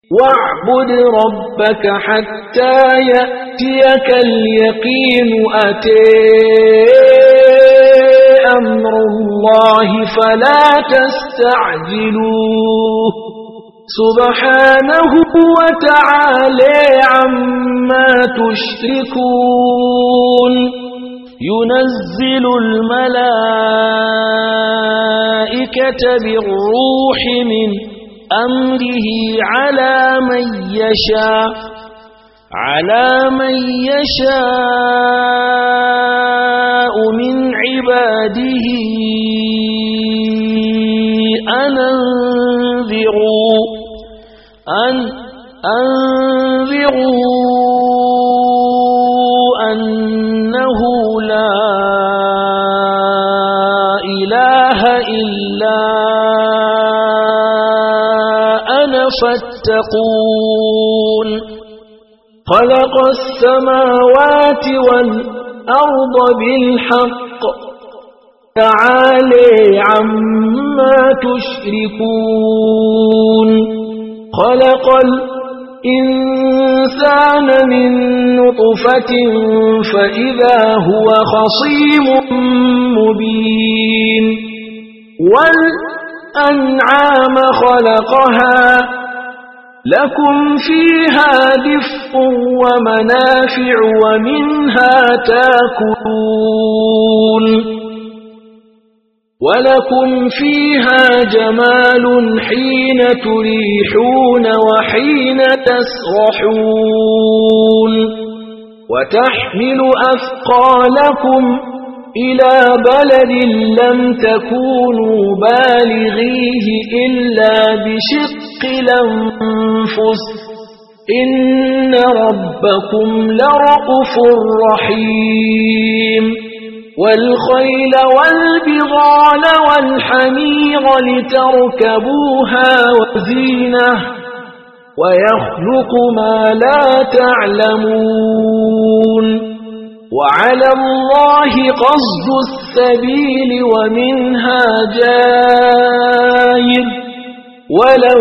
واعبد ربك حتى يأتيك اليقين. أتي أمر الله فلا تستعجلوه سبحانه وتعالى عما تشركون. ينزل الملائكة بالروح من أمره على من يشاء من عباده أن أنذروا أنه لا إله إلا أنا فاتقون. خلق السماوات والأرض بالحق تعالى عما تشركون. خلق الإنسان من نطفة فإذا هو خصيم مبين. والأنعام خلقها لكم فيها دفء ومنافع ومنها تاكلون. ولكم فيها جمال حين تريحون وحين تسرحون. وتحمل أثقالكم إلى بلد لم تكونوا بالغيه إلا بشق الأنفس إن ربكم لرؤوف رحيم. والخيل والبغال والحمير لتركبوها وزينة ويخلق ما لا تعلمون. وعلى الله قصد السبيل ومنها جائر ولو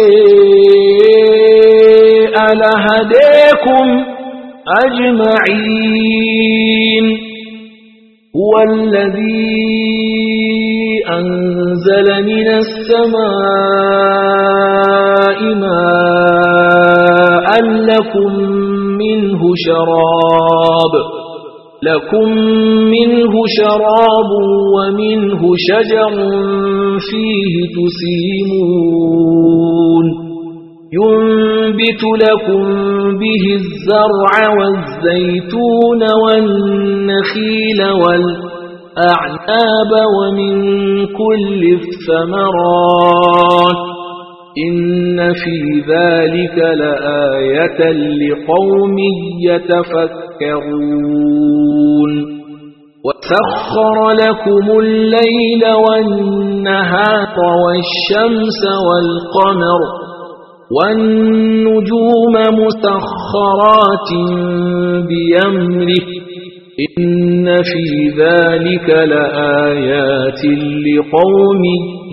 شاء لهداكم أجمعين. هو الذي أنزل من السماء ماء لكم منه شراب ومنه شجر فيه تسيمون. ينبت لكم به الزرع والزيتون والنخيل والأعناب ومن كل الثمرات إن في ذلك لآية لقوم يتفكرون. وسخر لكم الليل والنهار والشمس والقمر والنجوم مسخرات بأمره إن في ذلك لآيات لقوم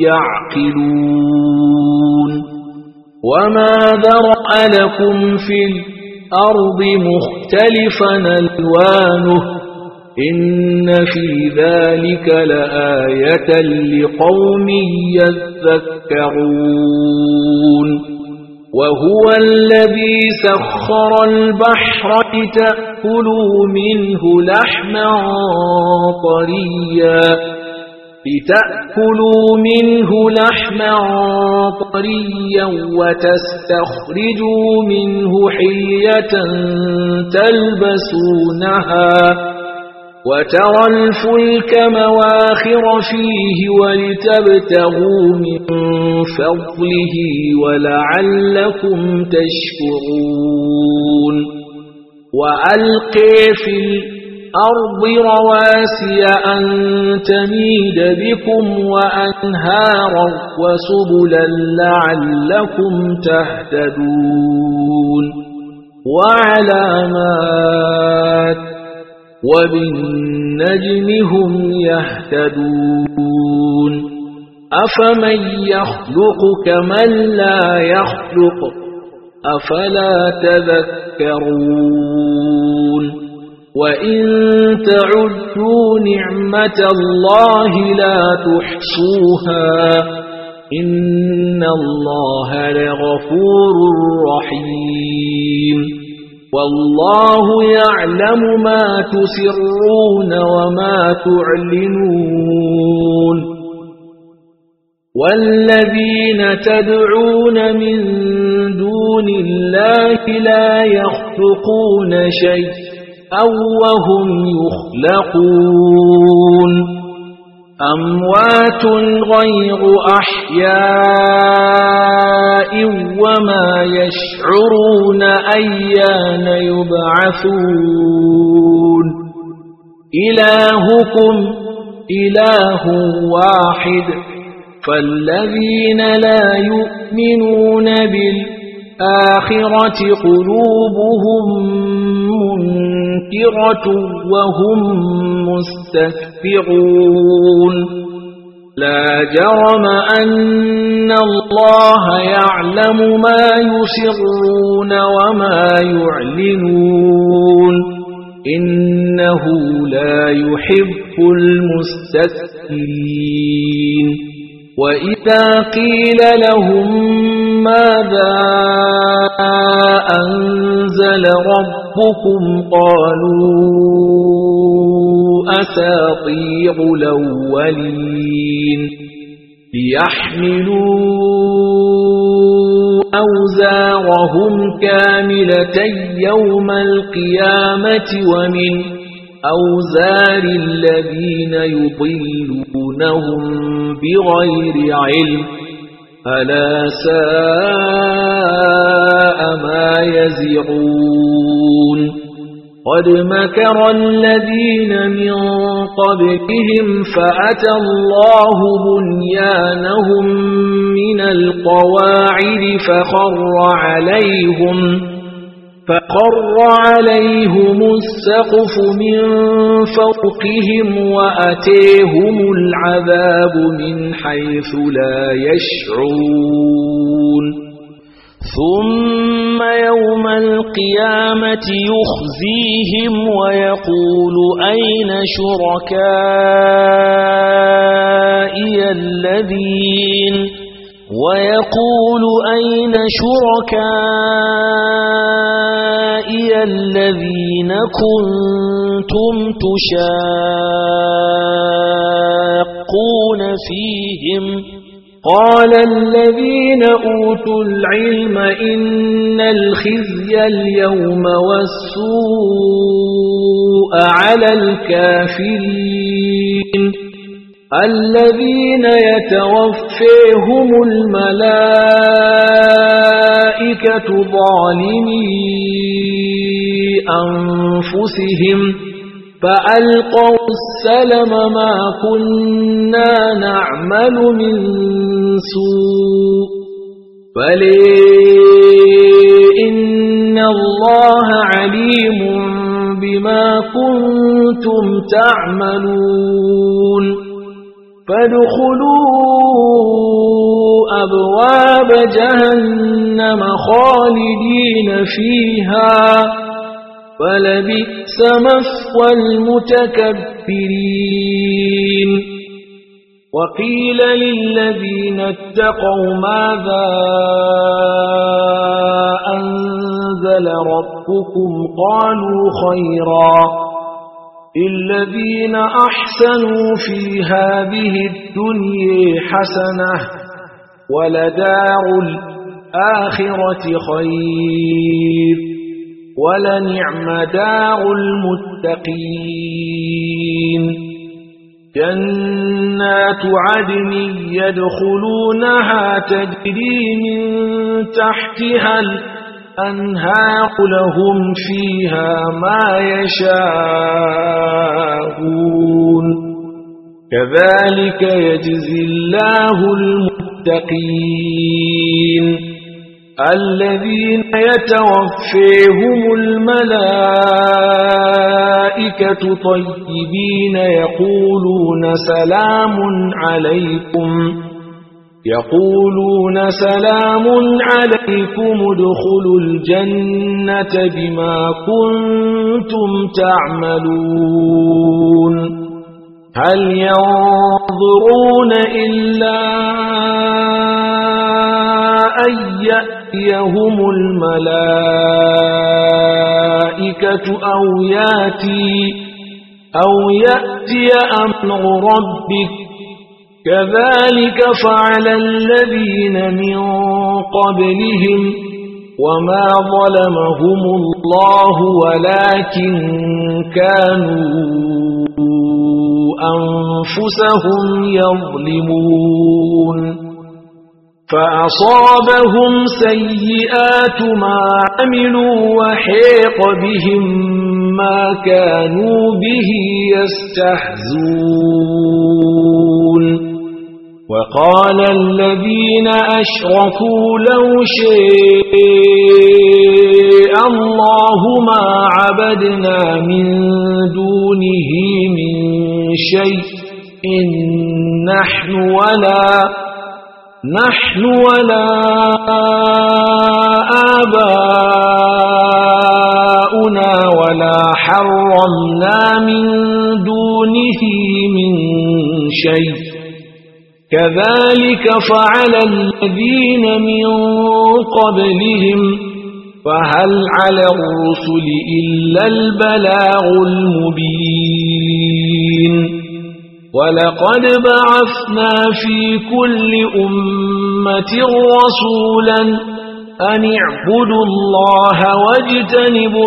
يعقلون. وما ذرأ لكم في الأرض مختلفا ألوانه إن في ذلك لآية لقوم يذكرون. وهو الذي سخر البحر لتأكلوا منه لحما طريا وتستخرجوا منه حلية تلبسونها وترى الفلك مواخر فيه ولتبتغوا من فضله ولعلكم تشكرون. وألقي في الأرض رواسي أن تميد بكم وأنهارا وسبلا لعلكم تهتدون. وعلامات وبالنجم هم يهتدون. أفمن يخلق كمن لا يخلق أفلا تذكرون وإن تعدوا نعمة الله لا تحصوها إن الله لغفور رحيم والله يعلم ما تسرون وما تعلنون والذين تدعون من دون الله لا يخلقون شيئا وهم يخلقون أموات غير أحياء وما يشعرون أيان يبعثون إلهكم إله واحد فالذين لا يؤمنون بالآخرة قلوبهم منكرة وهم مستكبرون لا جرم أن الله يعلم ما يسرون وما يعلنون إنه لا يحب المستكبرين وإذا قيل لهم ماذا أنزل ربكم قالوا أساطير الأولين ليحملوا أوزارهم كاملة يوم القيامة ومن أوزار الذين يضلونهم بغير علم ألا ساء ما يزرون قد مكر الذين من قبلهم فأتى الله بنيانهم من القواعد فخر عليهم السقف من فوقهم وأتيهم العذاب من حيث لا يشعرون ثم يوم القيامة يخزيهم ويقول أين شركائي الذين كنتم تشاقون فيهم قال الذين أوتوا العلم إن الخزي اليوم والسوء على الكافرين الذين يتوفيهم الملائكة ظالمي أنفسهم فألقوا السلم ما كنا نعمل من سوء بلى إن الله عليم بما كنتم تعملون فادخلوا أبواب جهنم خالدين فيها فلبئس مثوى المتكبرين وقيل للذين اتقوا ماذا أنزل ربكم قالوا خيرا للذين أحسنوا في هذه الدنيا حسنة ولدار الآخرة خير ولنعم دار المتقين جنات عدن يدخلونها تجري من تحتها الأنهار لهم فيها ما يشاءون كذلك يجزي الله المتقين الذين يتوفيهم الملائكة طيبين يقولون سلام عليكم يقولون سلام عليكم ادخلوا الجنة بما كنتم تعملون هل ينظرون إلا أن يأتيهم الملائكة أو يأتي أمر ربك كذلك فعل الذين من قبلهم وما ظلمهم الله ولكن كانوا أنفسهم يظلمون فأصابهم سيئات ما عملوا وحيق بهم ما كانوا به يستهزئون وقال الذين أشركوا لو شاء الله ما عبدنا من دونه من شيء إن نحن ولا آباؤنا ولا حرمنا من دونه من شيء كذلك فعل الذين من قبلهم فهل على الرسل إلا البلاغ المبين ولقد بعثنا في كل أمة رسولا أن اعبدوا الله واجتنبوا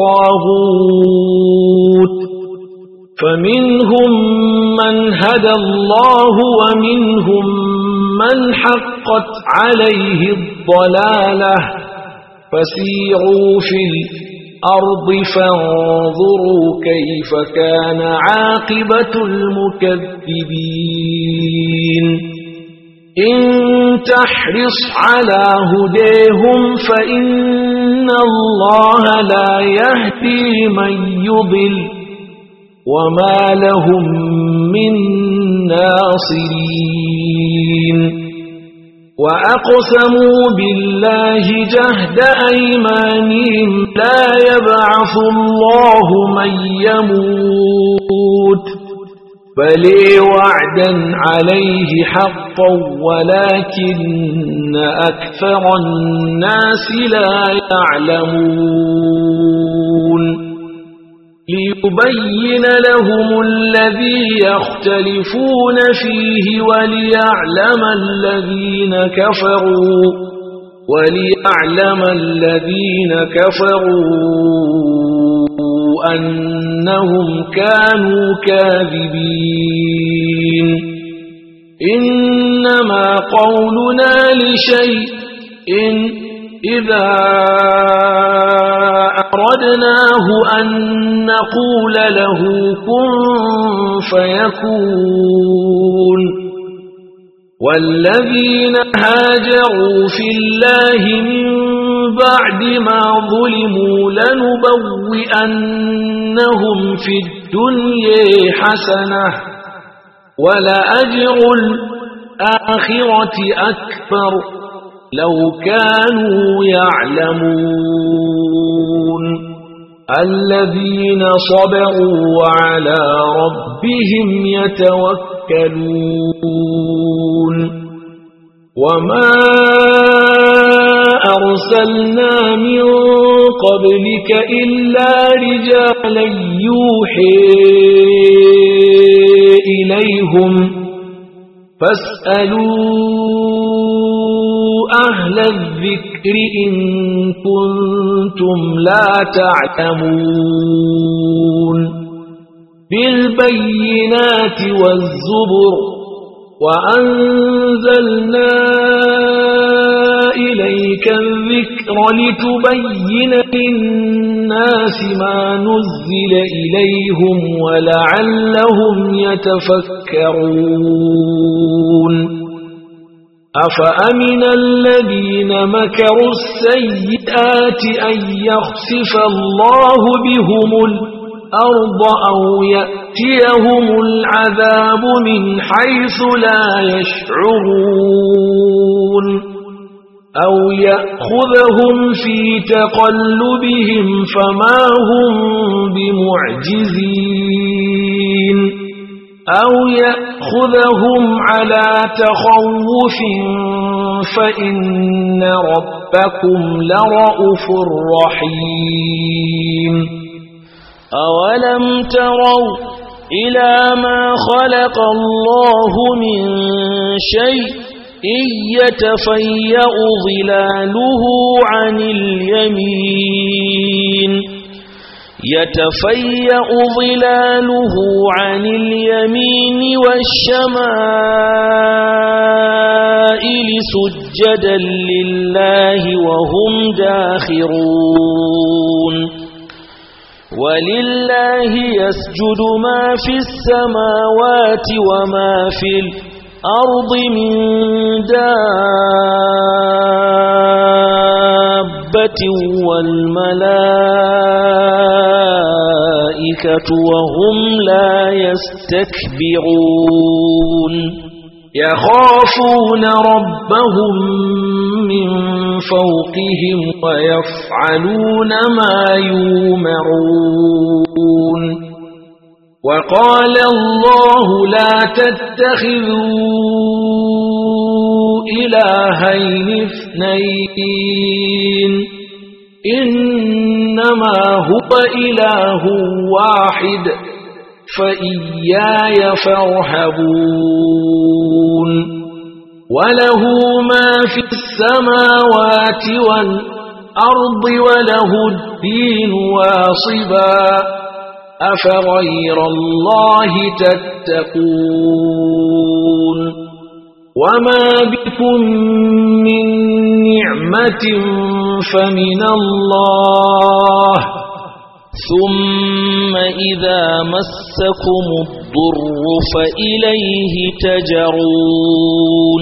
الطاغوت فمنهم من هدى الله ومنهم من حقت عليه الضلالة فسيروا في الأرض فانظروا كيف كان عاقبة المكذبين إن تحرص على هديهم فإن الله لا يهدي من يضل وما لهم من ناصرين وأقسموا بالله جهد أيمانهم لا يبعث الله من يموت بل وعدا عليه حقا ولكن أكثر الناس لا يعلمون ليبين لهم الذي يختلفون فيه وليعلم الذين كفروا أنهم كانوا كاذبين إنما قولنا لشيء إذا أردناه أن نقول له كن فيكون والذين هاجروا في الله من بعد ما ظلموا لنبوئنهم في الدنيا حسنة ولأجر الآخرة أكبر لو كانوا يعلمون الذين صبروا وعلى ربهم يتوكلون وما أرسلنا من قبلك إلا رجالا يوحي إليهم فاسألوا أهل الذكر إن كنتم لا تعلمون بالبينات والزبر وأنزلنا إليك الذكر لتبين للناس ما نزل إليهم ولعلهم يتفكرون أفأمن الذين مكروا السيئات أن يخسف الله بهم الأرض أو يأتي يأتيهم العذاب من حيث لا يشعرون أو يأخذهم في تقلبهم فما هم بمعجزين أو يأخذهم على تخوف فإن ربكم لرؤوف رحيم أولم تروا إلى ما خلق الله من شيء يتفيأ ظلاله عن اليمين والشمائل سجدا لله وهم داخرون ولله يسجد ما في السماوات وما في الأرض من دابة والملائكة وهم لا يستكبرون يخافون ربهم من فوقهم ويفعلون ما يؤمرون وقال الله لا تتخذوا إلهين اثنين إنما هو إله واحد فإياي فارهبون وله ما في السماوات والأرض وله الدين واصبا أفغير الله تتقون وما بكم من نعمة فمن الله ثم إذا مسكم الضر فإليه تجرون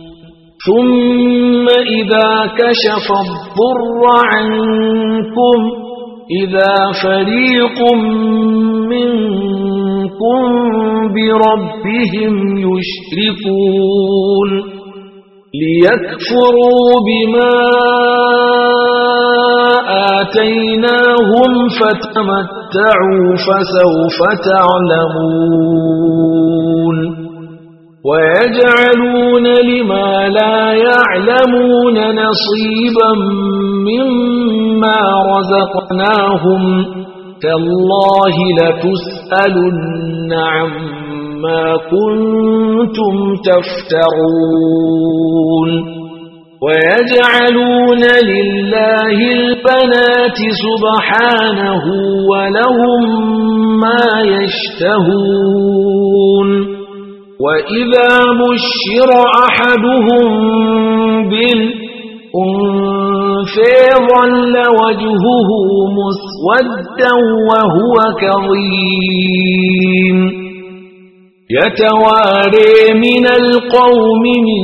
ثم إذا كشف الضر عنكم إذا فريق منكم بربهم يشركون ليكفروا بما آتيناهم فتمتعوا فسوف تعلمون ويجعلون لما لا يعلمون نصيبا مما رزقناهم تالله لتسألن عما كنتم تفترون ويجعلون لله البنات سبحانه ولهم ما يشتهون وإذا بشر أحدهم بالأنثى ظل وجهه مسودا وهو كظيم يتواري من القوم من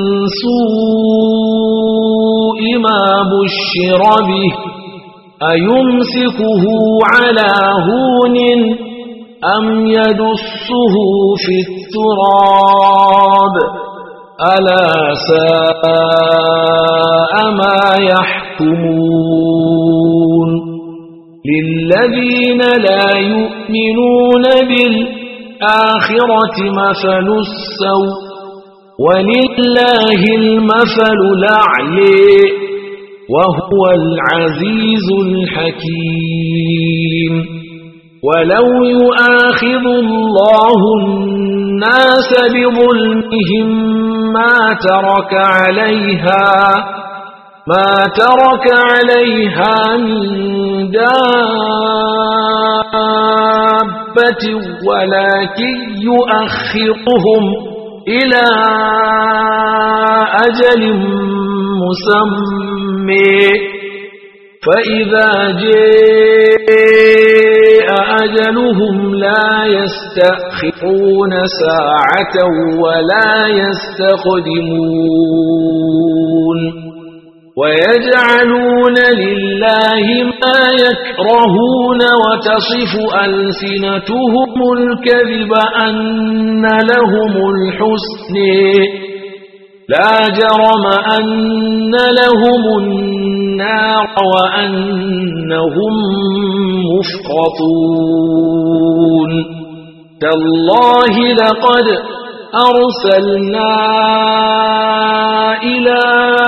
سوء ما بشر به أيمسكه على هون أم يدسه في التراب ألا ساء ما يحكمون للذين لا يؤمنون بالآخرة مثل السوء ولله المثل الأعلى وهو العزيز الحكيم ولو يؤاخذ الله الناس بظلمهم ما ترك عليها من دابة ولكن يؤخرهم إلى أجل مسمى فإذا جاء أجلهم لا يستأخرون ساعة ولا يستقدمون ويجعلون لله الله ما يكرهون وتصف ألسنتهم الكذب أن لهم الحسن لا جرم أن لهم النار وأنهم مفرطون تالله لقد أرسلنا إلى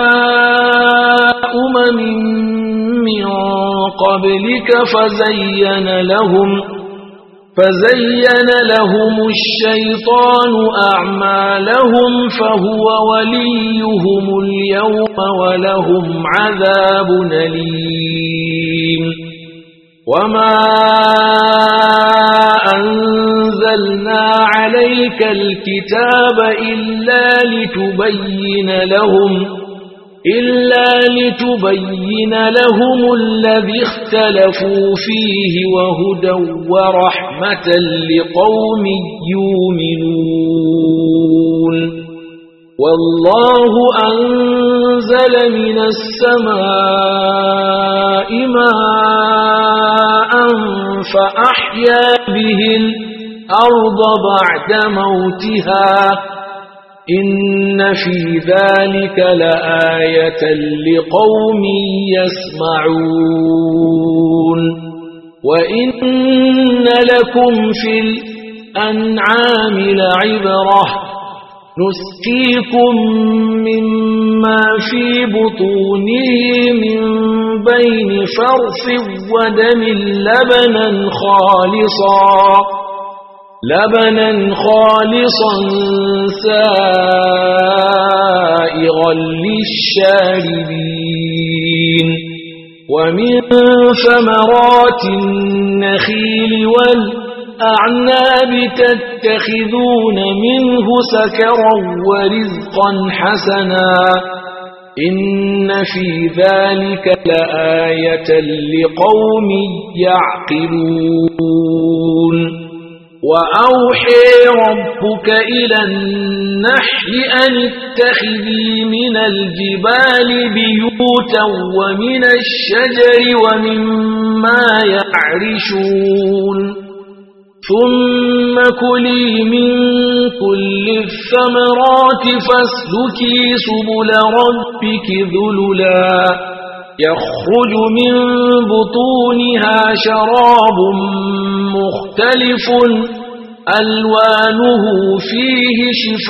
من قبلك فزين لهم الشيطان أعمالهم فهو وليهم اليوم ولهم عذاب أليم وما أنزلنا عليك الكتاب إلا لتبين لهم الذي اختلفوا فيه وهدى ورحمة لقوم يؤمنون والله أنزل من السماء ماء فأحيا به الأرض بعد موتها إن في ذلك لآية لقوم يسمعون وإن لكم في الأنعام لعبرة نسقيكم مما في بطونه من بين فرث ودم لبنا خالصا سائغا للشاربين ومن ثمرات النخيل والأعناب تتخذون منه سكرا ورزقا حسنا إن في ذلك لآية لقوم يعقلون وأوحي ربك إلى النحل أن اتخذي من الجبال بيوتا ومن الشجر ومما يعرشون ثم كلي من كل الثمرات فاسلكي سبل ربك ذللا يخرج من بطونها شراب مختلف ألوانه فيه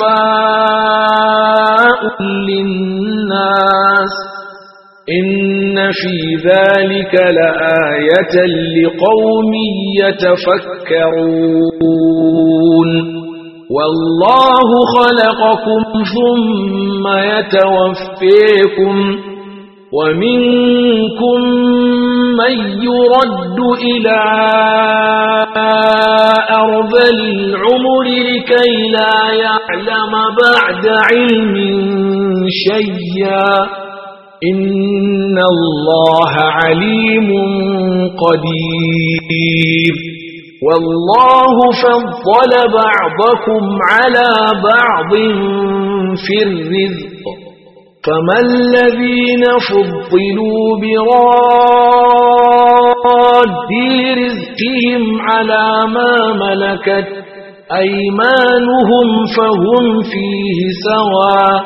شفاء للناس إن في ذلك لآية لقوم يتفكرون والله خلقكم ثم يتوفيكم ومنكم من يرد إلى أرذل العمر لكي لا يعلم بعد علم شيئا إن الله عليم قدير والله فضل بعضكم على بعض في الرزق فما الذين فضلوا براد رزقهم على ما ملكت أيمانهم فهم فيه سواء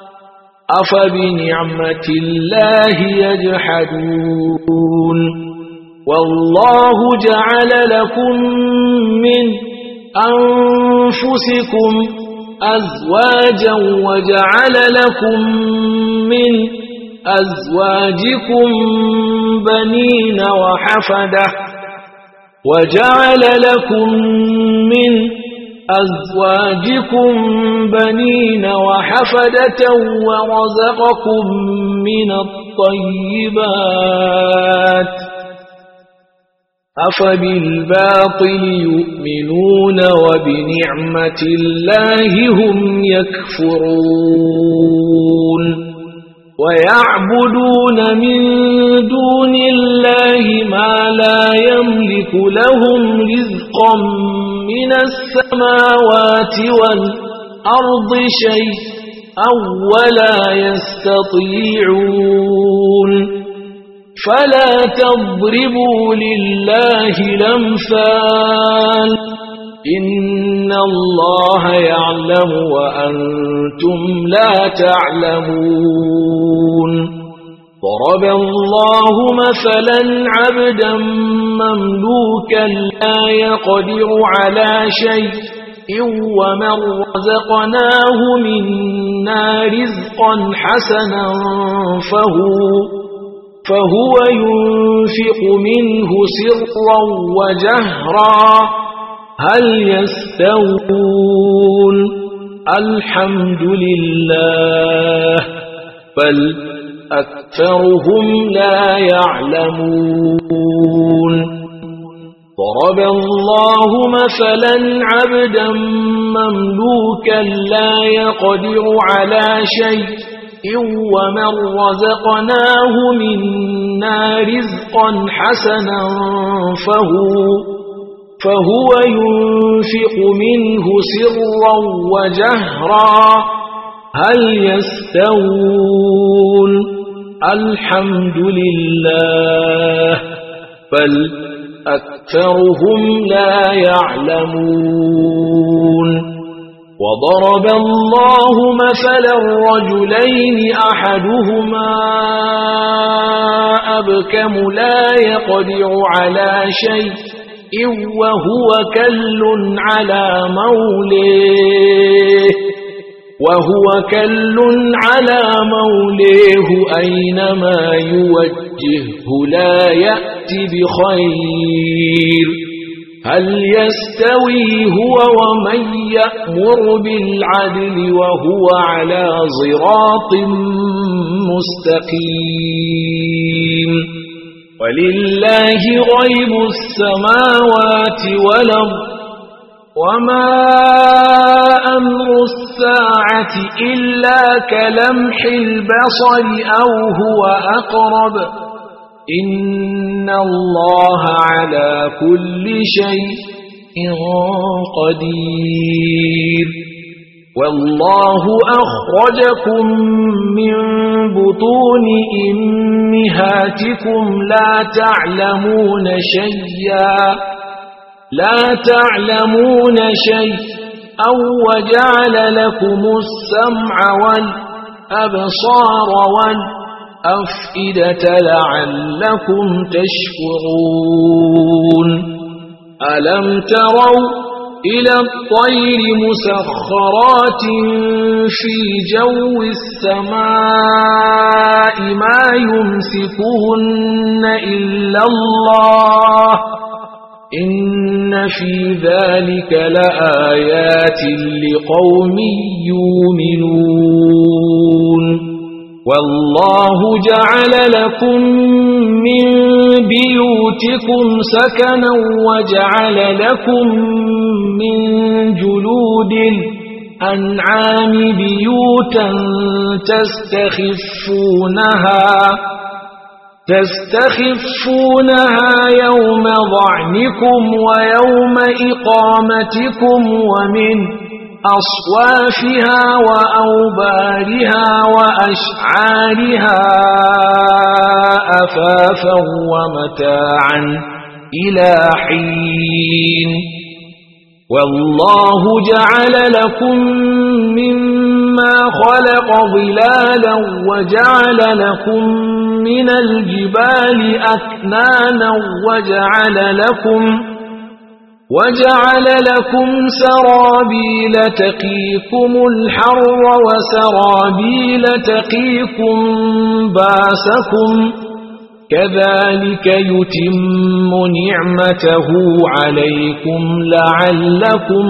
أفبنعمة الله يجحدون والله جعل لكم من أنفسكم أزواجا وجعل لكم من أزواجكم بنين وحفدة وجعل لكم من أزواجكم بنين وحفدة ورزقكم من الطيبات أفبالباطل يؤمنون وبنعمة الله هم يكفرون ويعبدون من دون الله ما لا يملك لهم رزقا من السماوات والأرض شيئا ولا يستطيعون فلا تضربوا لله الأمثال إن الله يعلم وأنتم لا تعلمون ضرب الله مثلا عبدا مملوكا لا يقدر على شيء ومن رزقناه منا رزقا حسنا فهو ينفق منه سرا وجهرا هل يستوون الحمد لله بل أكثرهم لا يعلمون ضرب الله مثلا عبدا مملوكا لا يقدر على شيء ومن رزقناه منا رزقا حسنا فهو ينفق منه سرا وجهرا هل يستوون الحمد لله بل أكثرهم لا يعلمون وضرب الله مثلا رجلين أحدهما أبكم لا يقدر على شيء وهو كل على موليه أينما يوجهه لا يأتي بخير هل يستوي هو ومن يأمر بالعدل وهو على صراط مستقيم ولله غيب السماوات والأرض وما أمر الساعة إلا كلمح البصر أو هو أقرب إن الله على كل شيء قدير والله أخرجكم من بطون أمهاتكم لا تعلمون شيئا وجعل لكم السمع والأبصار والأفئدة لعلكم تشكرون ألم تروا إلى الطير مسخرات في جو السماء ما يمسكهن إلا الله إن في ذلك لآيات لقوم يؤمنون والله جعل لكم من بيوتكم سكنا وجعل لكم من جلود الأنعام بيوتا تستخفونها يوم ظعنكم ويوم إقامتكم ومن أصوافها وأوبارها وأشعارها أثاثا ومتاعا إلى حين والله جعل لكم مما خلق ظلالا وجعل لكم من الجبال أكنانا وجعل لكم سرابيل تقيكم الحر وسرابيل تقيكم باسكم كذلك يتم نعمته عليكم لعلكم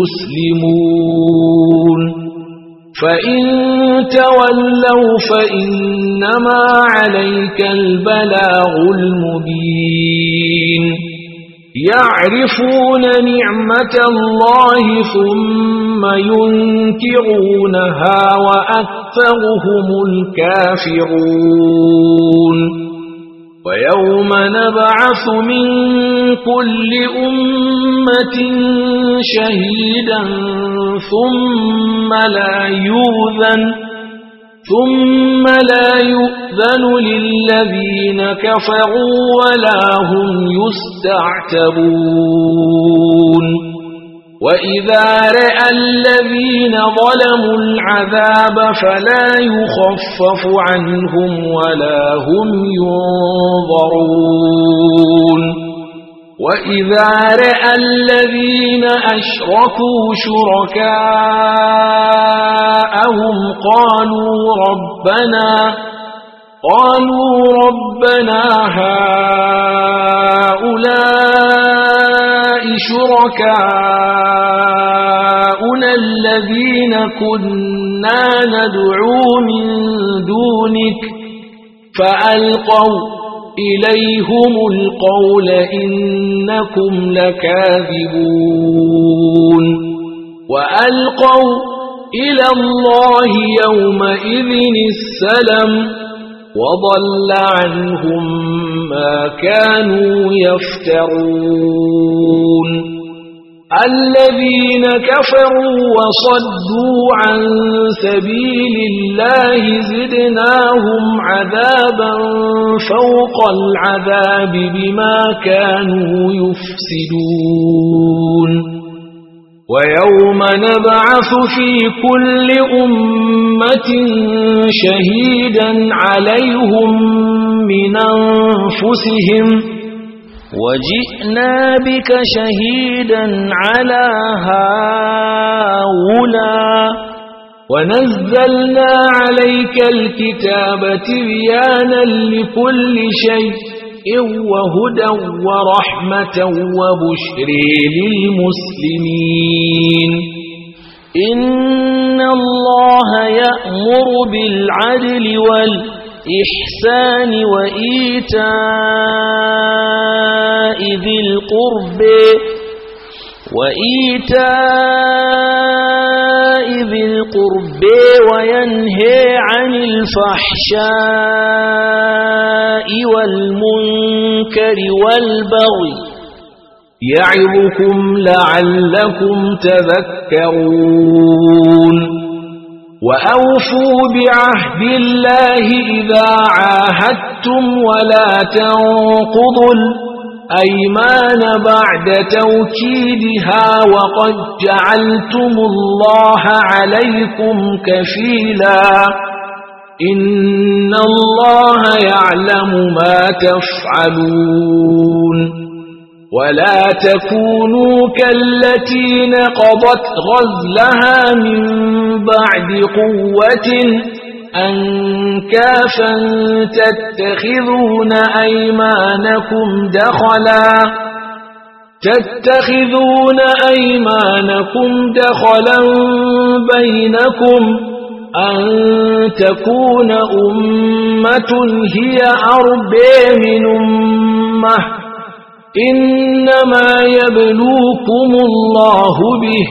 تسلمون فإن تولوا فإنما عليك البلاغ المبين يعرفون نعمة الله ثم ينكرونها وأكثرهم الكافرون ويوم نبعث من كل أمة شهيدا ثم ثم لا يؤذن للذين كفروا ولا هم يستعتبون وإذا رأى الذين ظلموا العذاب فلا يخفف عنهم ولا هم ينظرون وإذا رأى الذين أشركوا شركاءهم قالوا ربنا هؤلاء شركاؤنا الذين كنا ندعو من دونك فألقوا إليهم القول إنكم لكاذبون وألقوا إلى الله يومئذ السلم وضل عنهم ما كانوا يفترون الذين كفروا وصدوا عن سبيل الله زدناهم عذابا فوق العذاب بما كانوا يفسدون ويوم نبعث في كل أمة شهيدا عليهم من أنفسهم وجئنا بك شهيدا على هؤلاء ونزلنا عليك الكتاب تبيانا لكل شيء وهدى ورحمة وبشر للمسلمين إن الله يأمر بالعدل والإحسان وإيتاء ذي القرب وينهى عن الفحشاء والمنكر والبغي يعظكم لعلكم تذكرون وأوفوا بعهد الله إذا عاهدتم ولا تنقضوا الأيمان بعد توكيدها وقد جعلتم الله عليكم كفيلا إن الله يعلم ما تفعلون ولا تكونوا كالتي نقضت غزلها من بعد قوة أنكافا تتخذون أيمانكم دخلا بينكم أن تكون أمة هي أربى من أمة إنما يبلوكم الله به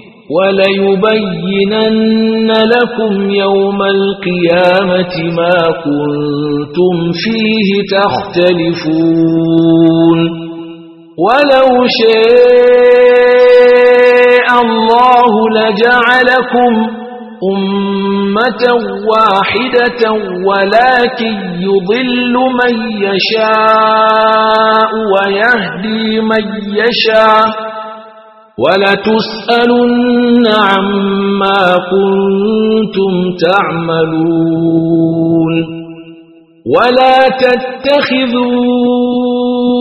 وليبينن لكم يوم القيامة ما كنتم فيه تختلفون ولو شاء الله لجعلكم أمة واحدة ولكن يضل من يشاء ويهدي من يشاء ولتسألن عما كنتم تعملون ولا تتخذوا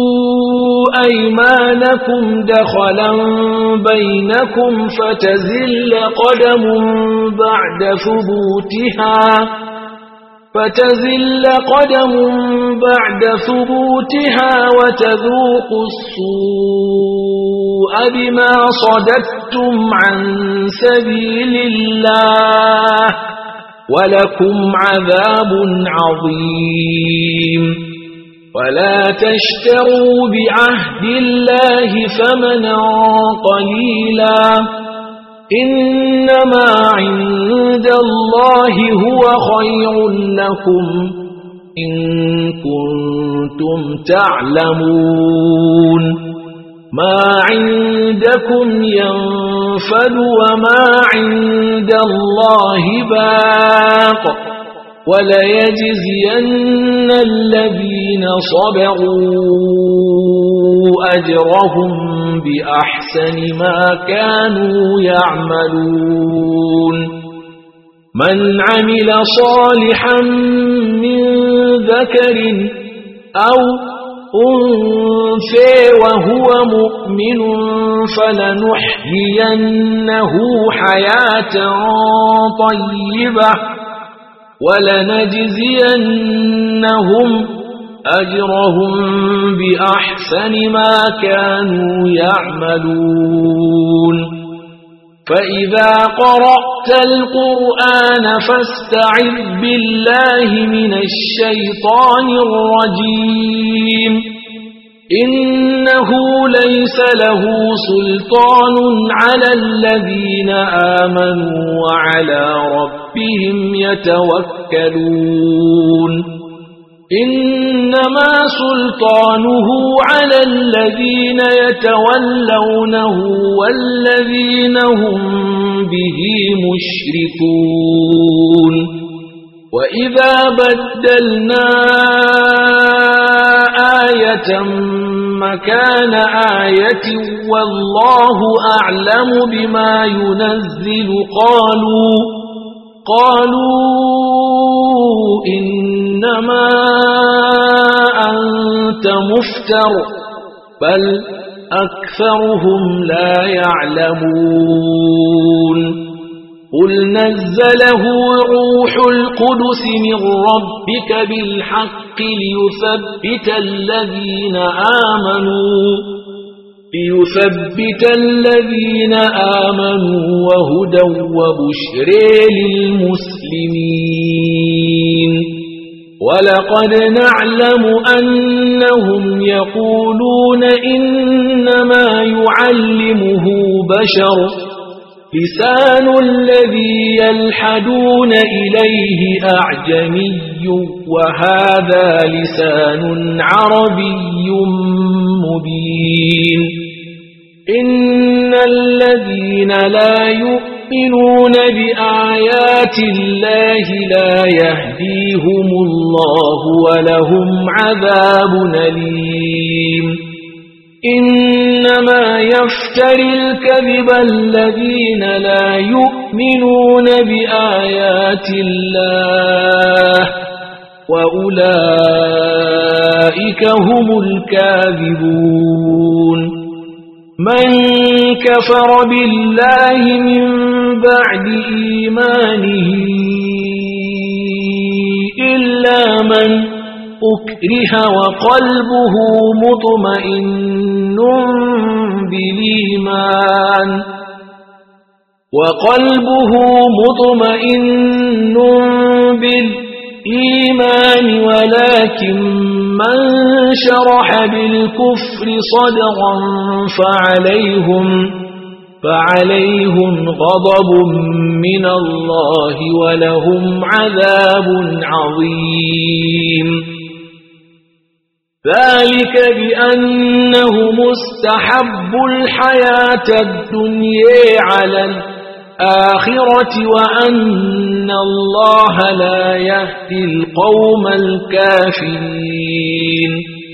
أيمانكم دخلا بينكم فتزل قدم بعد ثبوتها وتذوقوا السوء بما صددتم عن سبيل الله ولكم عذاب عظيم ولا تشتروا بعهد الله ثمنا قليلا إنما عند الله هو خير لكم إن كنتم تعلمون ما عندكم ينفد وما عند الله باق وليجزين الذين صبروا أجرهم بأحسن ما كانوا يعملون من عمل صالحا من ذكر أو أنثى وهو مؤمن فلنحيينه حياة طيبة ولنجزينهم أجرهم بأحسن ما كانوا يعملون فإذا قرأت القرآن فاستعذ بالله من الشيطان الرجيم إنه ليس له سلطان على الذين آمنوا وعلى ربهم يتوكلون إنما سلطانه على الذين يتولونه والذين هم به مشركون وإذا بدلنا آية مكان آية والله أعلم بما ينزل قالوا إنما أنت مفتر بل أكثرهم لا يعلمون قل نزله روح القدس من ربك بالحق ليثبت الذين آمنوا وهدى وبشر للمسلمين ولقد نعلم أنهم يقولون إنما يعلمه بشر لسان الذي يلحدون إليه أعجمي وهذا لسان عربي مبين إن الذين لا يؤمنون بآيات الله لا يهديهم الله ولهم عذاب أليم إنما يفتري الكذب الذين لا يؤمنون بآيات الله وأولئك هم الكاذبون من كفر بالله من بعد إيمانه إلا من أكره وقلبه مطمئن بالإيمان ولكن من شرح بالكفر صدرا فعليهم غضب من الله ولهم عذاب عظيم ذلك بأنه مستحب الحياة الدنيا على الآخرة وأن الله لا يهدي القوم الكافرين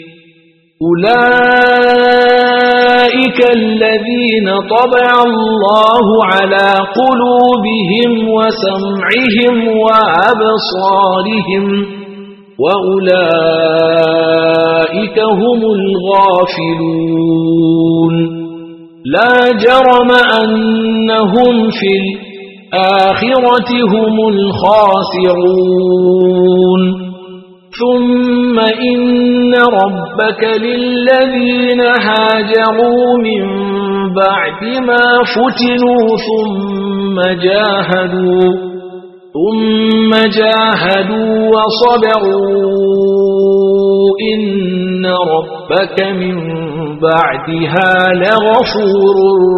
أولئك الذين طبع الله على قلوبهم وسمعهم وأبصارهم وأولئك هم الغافلون لا جرم أنهم في الآخرة هم الخاسرون ثم إن ربك للذين هاجروا من بعد ما فتنوا ثم جاهدوا وصبروا إن ربك من بعدها لغفور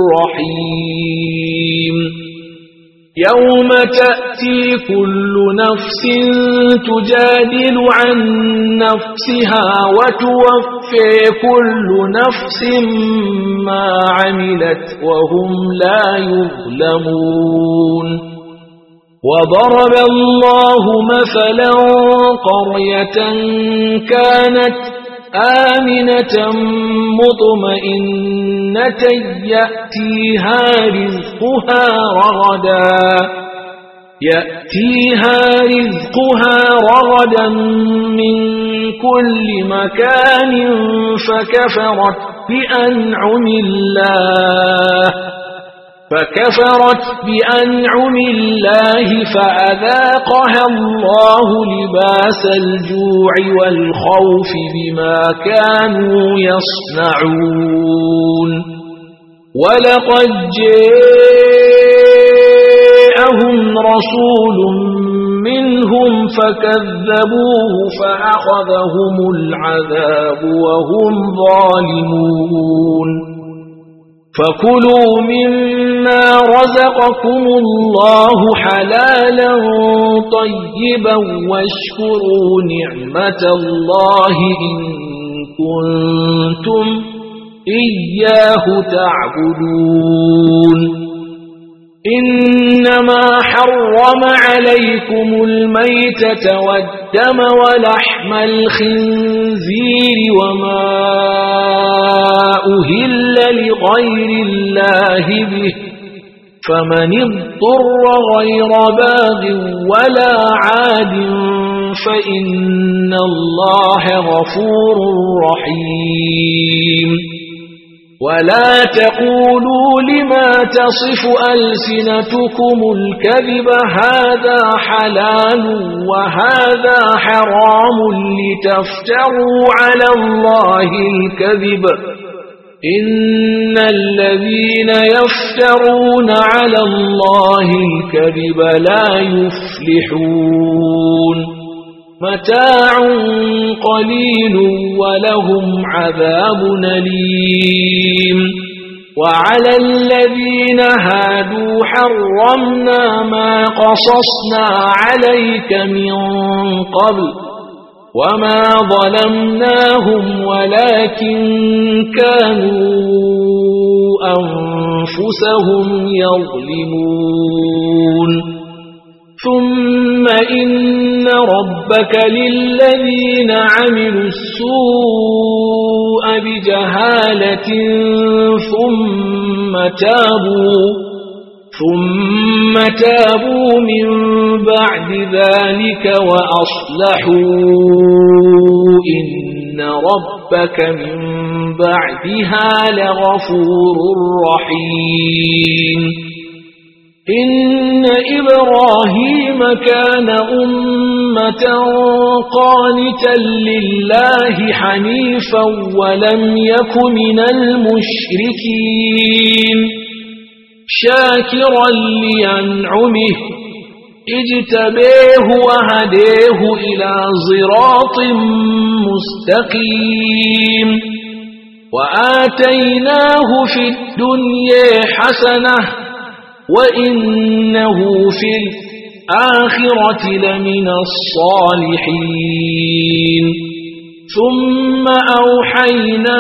رحيم يوم تأتي كل نفس تجادل عن نفسها وتوفي كل نفس ما عملت وهم لا يظلمون وضرب الله مثلا قرية كانت آمنة مطمئنة يأتيها رزقها رغدا من كل مكان فكفرت بأنعم الله فأذاقها الله لباس الجوع والخوف بما كانوا يصنعون ولقد جاءهم رسول منهم فكذبوه فأخذهم العذاب وهم ظالمون فكلوا مما رزقكم الله حلالا طيبا واشكروا نعمة الله إن كنتم إياه تعبدون إنما حرم عليكم الميتة والدم ولحم الخنزير وما أهل لغير الله به فمن اضطر غير باغ ولا عاد فإن الله غفور رحيم ولا تقولوا لما تصف ألسنتكم الكذب هذا حلال وهذا حرام لتفتروا على الله الكذب إن الذين يفترون على الله الكذب لا يفلحون متاع قليل ولهم عذاب أليم وعلى الذين هادوا حرمنا ما قصصنا عليك من قبل وما ظلمناهم ولكن كانوا أنفسهم يظلمون ثم إن ربك للذين عملوا السوء بجهالة ثم تابوا من بعد ذلك وأصلحوا إن ربك من بعدها لغفور رحيم إن إبراهيم كان أمة قانتا لله حنيفا ولم يك من المشركين شاكرا لأنعمه اجتبيه وهديه إلى صراط مستقيم وآتيناه في الدنيا حسنة وإنه في الآخرة لمن الصالحين ثم أوحينا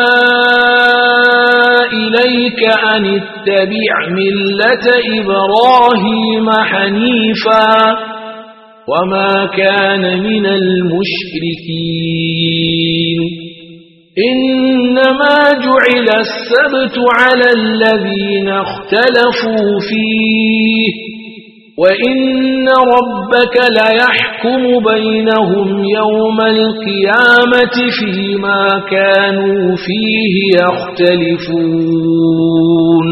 إليك أن اتبع ملة إبراهيم حنيفا وما كان من المشركين إنما جعل السبت على الذين اختلفوا فيه وإن ربك ليحكم بينهم يوم القيامة فيما كانوا فيه يختلفون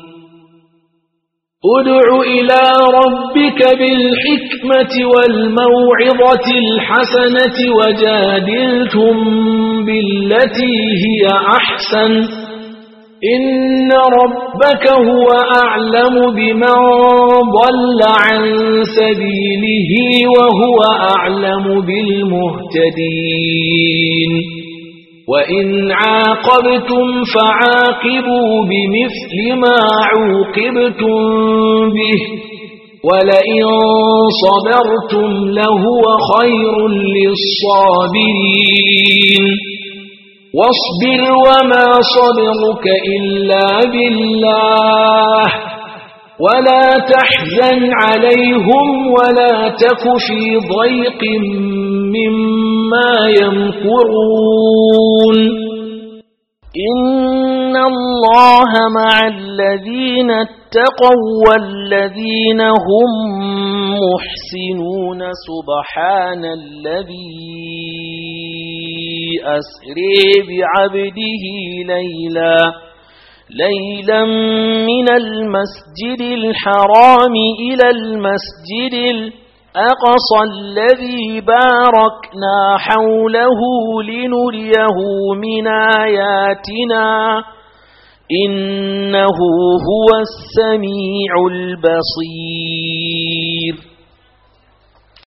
ادع إلى ربك بالحكمة والموعظة الحسنة وجادلهم بالتي هي أحسن إن ربك هو أعلم بمن ضل عن سبيله وهو أعلم بالمهتدين وإن عاقبتم فعاقبوا بمثل ما عوقبتم به ولئن صبرتم لهو خير للصابرين واصبر وما صبرك إلا بالله ولا تحزن عليهم ولا تك في ضيق مما يمكرون إن الله مع الذين اتقوا والذين هم محسنون سبحان الذي أسري بعبده ليلا من المسجد الحرام إلى المسجد الأقصى الذي باركنا حوله لنريه من آياتنا إنه هو السميع البصير